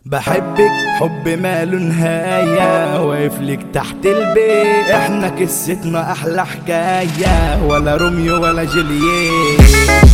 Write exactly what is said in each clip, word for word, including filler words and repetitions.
بحبك حب ماله نهاية، واقف لك تحت البيت، احنا قصتنا احلى حكاية، ولا روميو ولا جولييت.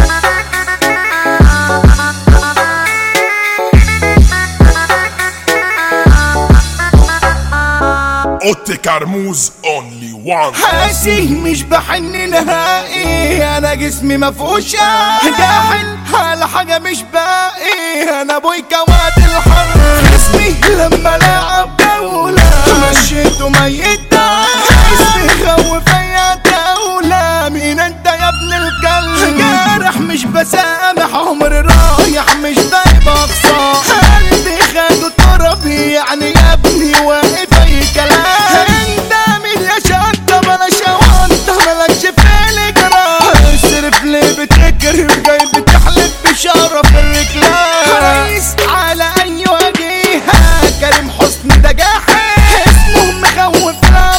اوتي كرموز اونلي وان. حاسي مش بحن نهائي، انا جسمي مفهوش جاحل على حاجة مش باقي، انا ابوي كواد الحر جسمي لما لعب دولة مشيته ميت جسمي خوف اي دولة. مين انت يا ابن الكلب؟ جارح مش بسامح، عمري رايح مش دايب اقصى، قلبي خدوا تربي يعني يا ابني واقف اي كلام. انت مين يا شنطة بلا شوانطة مالكش في الجراح، اصرف ليه بتكرف جاي بتحلف بشرف الرجلان. رئيس على اي وجيهة كريم حسني ده جاحد، اسمه مخوف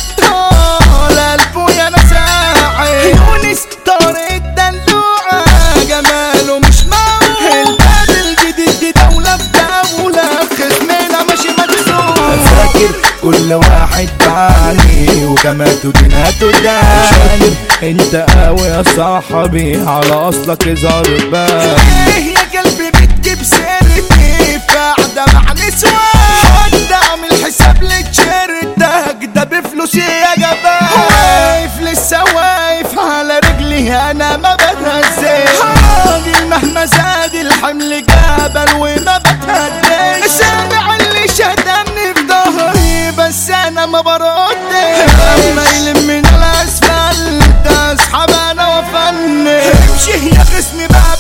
الابطال قلبه يا نساعي. يونس طارق الدلوعة جماله مش معقول، الباب الجديد دي دولة في دولة، خصمنا ماشي مكسور. فاكر كل واحد بعاني وجماته ديناته داني، انت قوي يا صاحبي على اصلك اظهر بقى. ايه يا قلبي بتجيب سيرتي في قعدة مع نسوان، حد اعمل حساب لتشيرتك ده بفلوسي يا جبان. واقف لسه واقف على رجلي انا ما بتهزش، راجل مهما زاد الحمل جبل وما بتهدش. سامع اللي شدني في ظهري بس انا ما بردش، لما يلم من الاسفلت اسحب انا وافنش. امشي يا خصمي بقى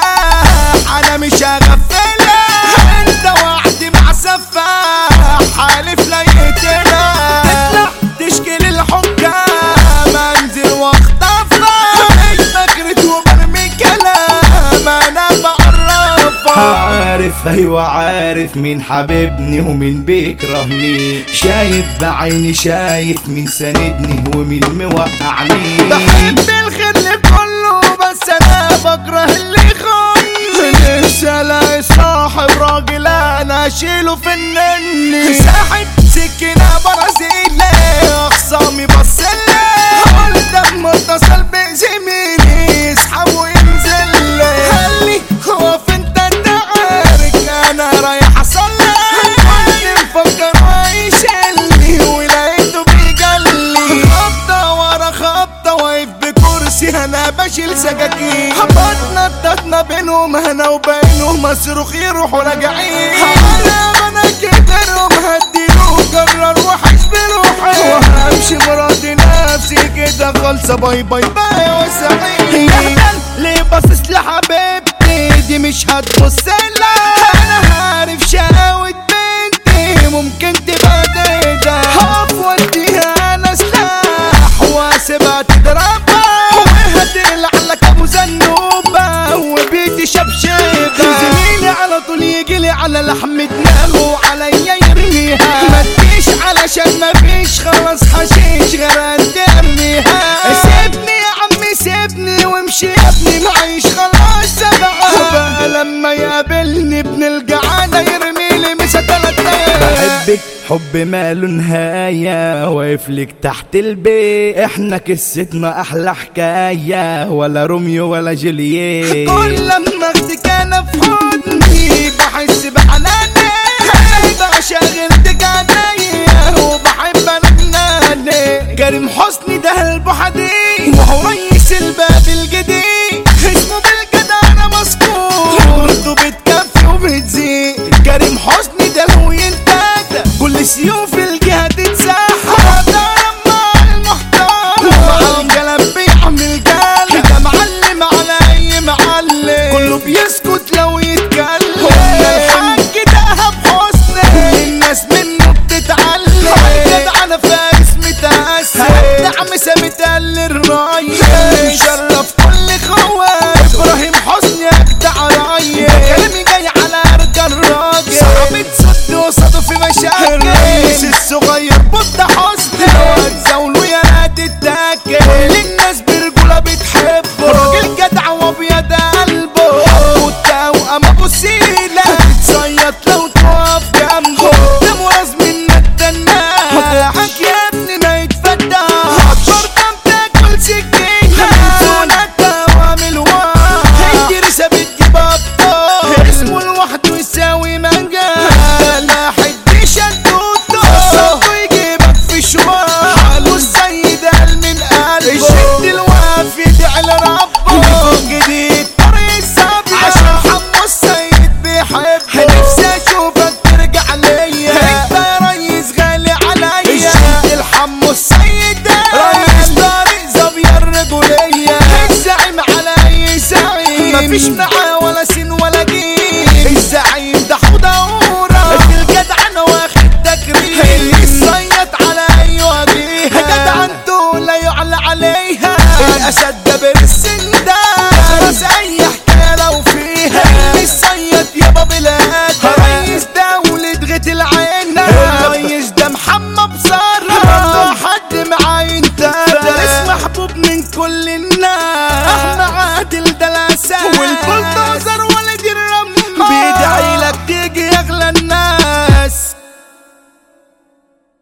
بسلاح انا مش هغفلك، انت وعدي مع سفاح حالف لا يقتلك. تطلع تشكي للحكام انزل واخطفك، مش بكرت وبرمي كلام انا بعرفك. عارف ايوه عارف مين حبيبني ومين بيكرهني، شايف بعيني شايف مين ساندني ومين موقعني. بحب الخير لكله بس انا بكره اللي يخوني، لسه الاقي صاحب راجل انا اشيله في النني. ساحب سكينة برازيلي اخصامي بصلي، قلت اما اتصل بزميلي يسحب وينزل لي. خلي هو في انت انت عارك انا رايح اصلي، كنت مفكر هيشيلني ولقيته بيجلي. خبطة ورا خبطة واقف بكرسي انا بشيل سكاكين، بتنططنا بينهم انا وبينهم مصروخ يروحوا راجعين. انا انا كبرهم هديله قرر وحش بروحي، وهمشي مراتي نفسي كده خالصة باي باي باي وسعيد. يا ليه باصص لحبيبتي دي مش هتبص لها، انا عارف شقاوة بنتي ممكن تبقى ديدا، هقف واديها انا سلاح واسيبها تضربها، وهتقلع لك ابو زنوبة وبيتي شبشبة. زميلي على طول يجيلي على لحم دماغه عليا يرميها، ما تجيش علشان مفيش خلاص حشيش غير انت ارميها. سيبني يا عمي سيبني وامشي يا ابني معيش خلاص سبعة، بقى لما يقابلني ابن الجعانة يرميلي مسا تلاتة. بحبك حب ماله نهاية، واقف لك تحت البيت، احنا قصتنا احلى حكاية، ولا روميو ولا جولييت. كل لما اخدك انا في حضني بحس بحناني، بقى شاغلتك عينيا وبحب انا جناني. كريم حسني ده قلبه حديد وهو رئيس الباب الجديد، اسمه بالجدع انا مذكور برضه بتكفي وبتزيد. كريم حسني ده لو ينتج كل سيوف الجهة تتسحب، ده مع المحترم ومع الجلب بيعمل جلب، ده معلم على اي معلم كله بيسكت لو يتكلم. الحاج دهب حسني الناس منه بتتعلم، جدع انا فارس متأثر دعم سامتقل الراية، مشرف كل خوات ابراهيم حسني اجدع راية. كلامي جاي على ارجل الراجل صعب تصد وصده في مشاكل، مفيش